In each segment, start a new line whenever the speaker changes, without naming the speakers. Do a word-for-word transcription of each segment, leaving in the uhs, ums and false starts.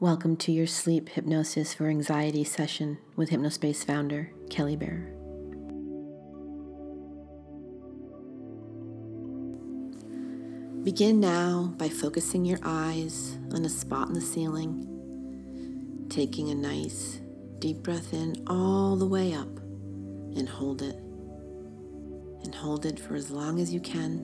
Welcome to your sleep hypnosis for anxiety session with Hypnospace founder Kelly Bear. Begin now by focusing your eyes on a spot in the ceiling, taking a nice deep breath in all the way up and hold it. And hold it for as long as you can.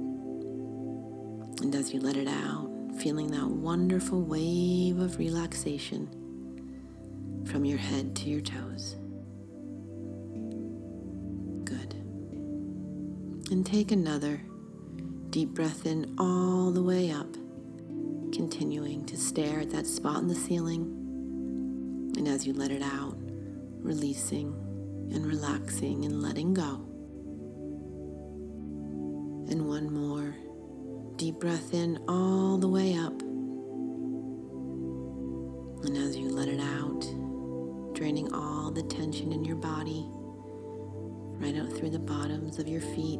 And as you let it out, feeling that wonderful wave of relaxation from your head to your toes. Good. And take another deep breath in all the way up, continuing to stare at that spot in the ceiling. And as you let it out, releasing and relaxing and letting go. And one more deep breath in all the way up. And as you let it out, draining all the tension in your body, right out through the bottoms of your feet.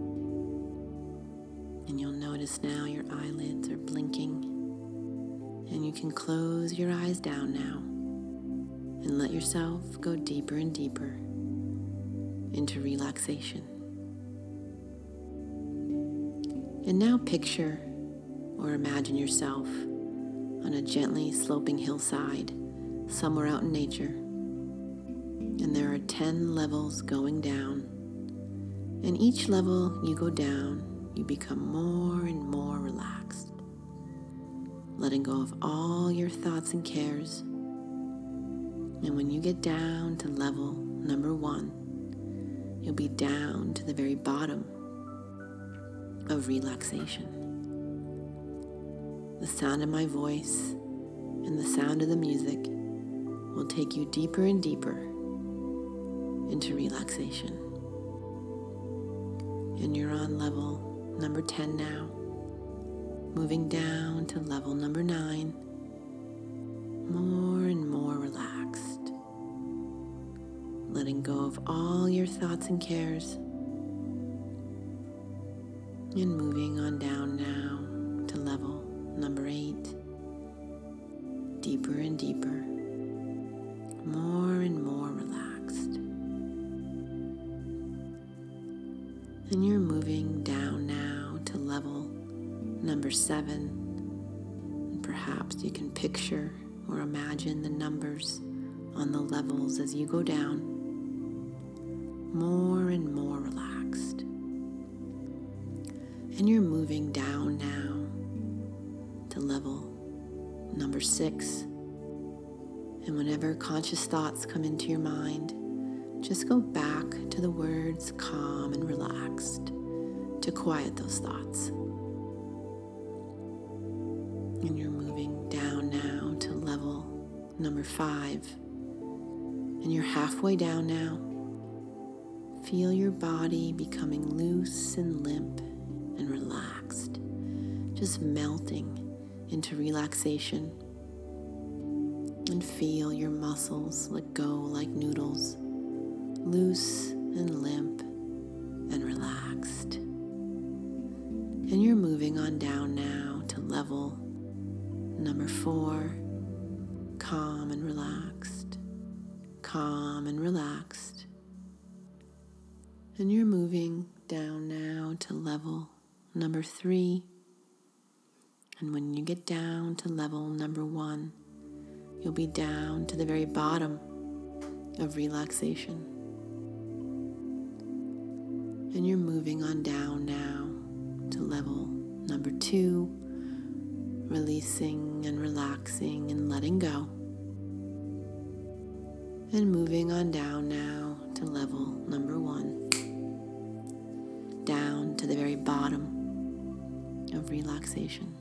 And you'll notice now your eyelids are blinking. And you can close your eyes down now and let yourself go deeper and deeper into relaxation. And now picture or imagine yourself on a gently sloping hillside somewhere out in nature. And there are ten levels going down. And each level you go down, you become more and more relaxed, letting go of all your thoughts and cares. And when you get down to level number one, you'll be down to the very bottom of relaxation. The sound of my voice and the sound of the music will take you deeper and deeper into relaxation. And you're on level number ten now, moving down to level number nine, more and more relaxed, letting go of all your thoughts and cares. And moving on down now to level number eight, deeper and deeper, more and more relaxed. And you're moving down now to level number seven. And perhaps you can picture or imagine the numbers on the levels as you go down, more and more relaxed. And you're moving down now to level number six. And whenever conscious thoughts come into your mind, just go back to the words calm and relaxed to quiet those thoughts. And you're moving down now to level number five. And you're halfway down now. Feel your body becoming loose and limp and relaxed, just melting into relaxation. And feel your muscles let go like noodles, loose and limp and relaxed. And you're moving on down now to level number four, calm and relaxed, calm and relaxed. And you're moving down now to level number three. And when you get down to level number one, you'll be down to the very bottom of relaxation. And you're moving on down now to level number two, releasing and relaxing and letting go. And moving on down now to level number one, down to the very bottom of relaxation.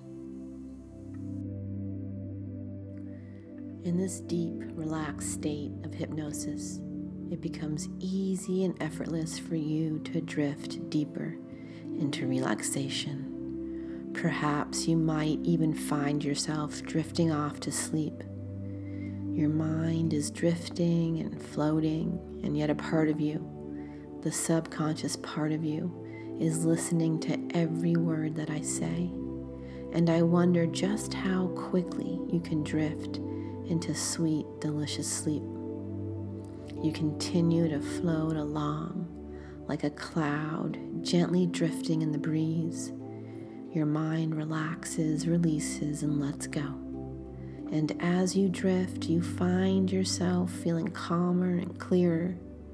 In this deep, relaxed state of hypnosis, it becomes easy and effortless for you to drift deeper into relaxation. Perhaps you might even find yourself drifting off to sleep. Your mind is drifting and floating, and yet a part of you, the subconscious part of you, is listening to every word that I say. And I wonder just how quickly you can drift into sweet, delicious sleep. You continue to float along like a cloud, gently drifting in the breeze. Your mind relaxes, releases, and lets go. And as you drift, you find yourself feeling calmer and clearer,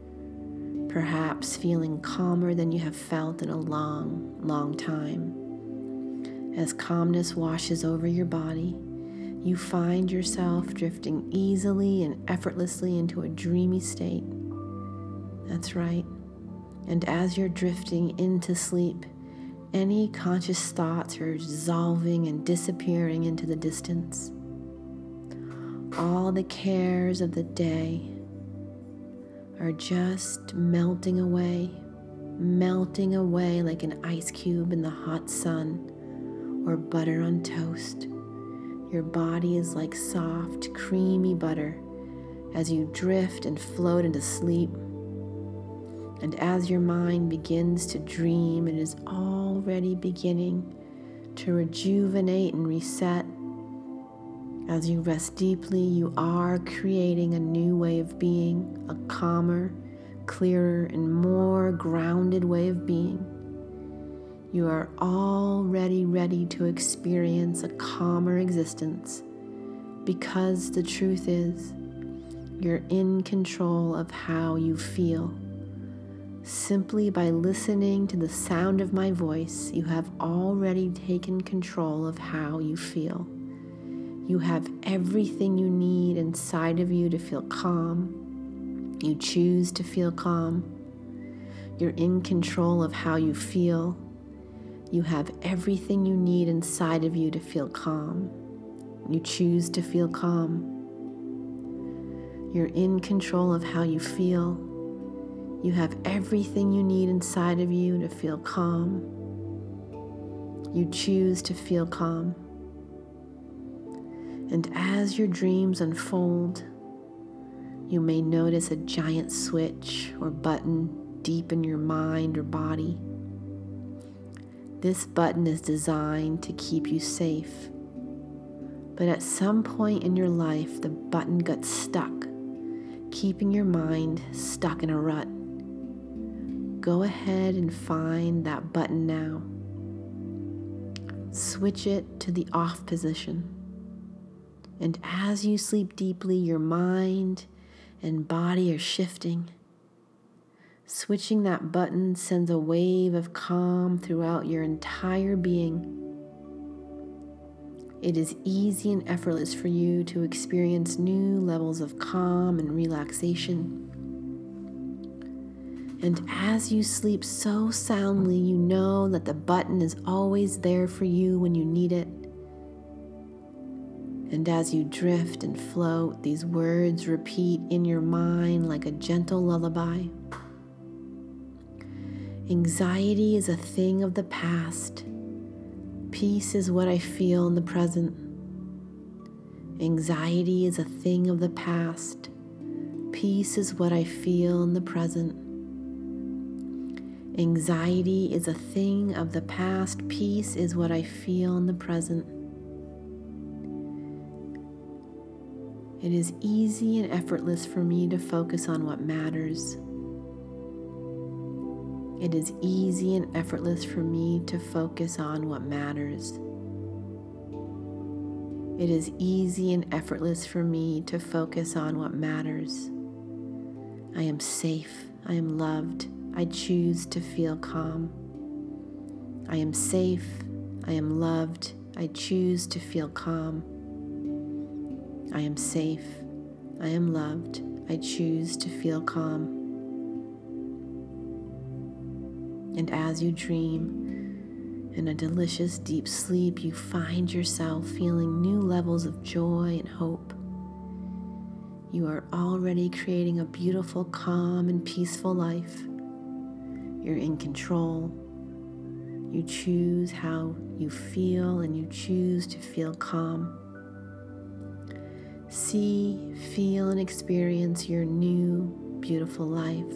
perhaps feeling calmer than you have felt in a long, long time. As calmness washes over your body, you find yourself drifting easily and effortlessly into a dreamy state. That's right. And as you're drifting into sleep, any conscious thoughts are dissolving and disappearing into the distance. All the cares of the day are just melting away, melting away like an ice cube in the hot sun or butter on toast. Your body is like soft, creamy butter as you drift and float into sleep. And as your mind begins to dream, it is already beginning to rejuvenate and reset. As you rest deeply, you are creating a new way of being, a calmer, clearer, and more grounded way of being. You are already ready to experience a calmer existence because the truth is, you're in control of how you feel. Simply by listening to the sound of my voice, you have already taken control of how you feel. You have everything you need inside of you to feel calm. You choose to feel calm. You're in control of how you feel. You have everything you need inside of you to feel calm. You choose to feel calm. You're in control of how you feel. You have everything you need inside of you to feel calm. You choose to feel calm. And as your dreams unfold, you may notice a giant switch or button deep in your mind or body. This button is designed to keep you safe. But at some point in your life, the button got stuck, keeping your mind stuck in a rut. Go ahead and find that button now. Switch it to the off position. And as you sleep deeply, your mind and body are shifting. Switching that button sends a wave of calm throughout your entire being. It is easy and effortless for you to experience new levels of calm and relaxation. And as you sleep so soundly, you know that the button is always there for you when you need it. And as you drift and float, these words repeat in your mind like a gentle lullaby. Anxiety is a thing of the past. Peace is what I feel in the present. Anxiety is a thing of the past. Peace is what I feel in the present. Anxiety is a thing of the past. Peace is what I feel in the present. It is easy and effortless for me to focus on what matters. It is easy and effortless for me to focus on what matters. It is easy and effortless for me to focus on what matters. I am safe. I am loved. I choose to feel calm. I am safe. I am loved. I choose to feel calm. I am safe. I am loved. I choose to feel calm. And as you dream in a delicious deep sleep, you find yourself feeling new levels of joy and hope. You are already creating a beautiful, calm, and peaceful life. You're in control. You choose how you feel, and you choose to feel calm. See, feel, and experience your new, beautiful life.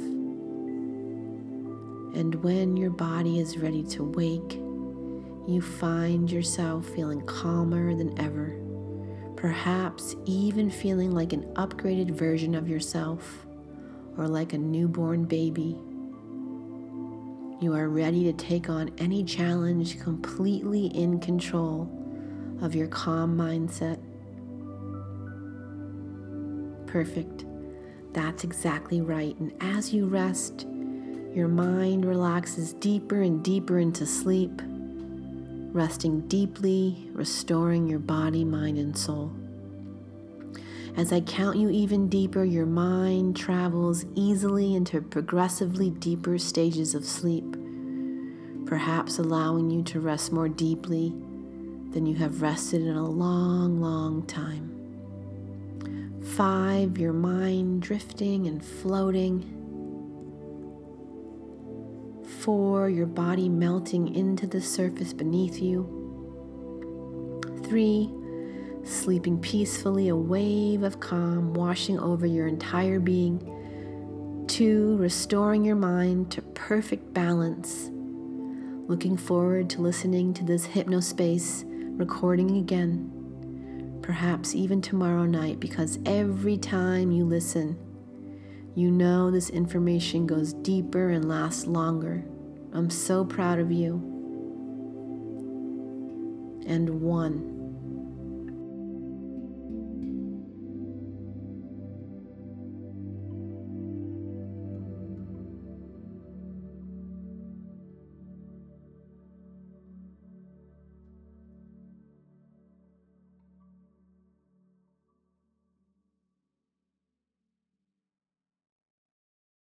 And when your body is ready to wake, you find yourself feeling calmer than ever, perhaps even feeling like an upgraded version of yourself or like a newborn baby. You are ready to take on any challenge completely in control of your calm mindset. Perfect. That's exactly right. And as you rest, your mind relaxes deeper and deeper into sleep, resting deeply, restoring your body, mind, and soul. As I count you even deeper, your mind travels easily into progressively deeper stages of sleep, perhaps allowing you to rest more deeply than you have rested in a long, long time. Five, your mind drifting and floating. Four, your body melting into the surface beneath you. Three, sleeping peacefully, a wave of calm washing over your entire being. Two, restoring your mind to perfect balance. Looking forward to listening to this hypnospace recording again, perhaps even tomorrow night, because every time you listen, you know this information goes deeper and lasts longer. I'm so proud of you. And one.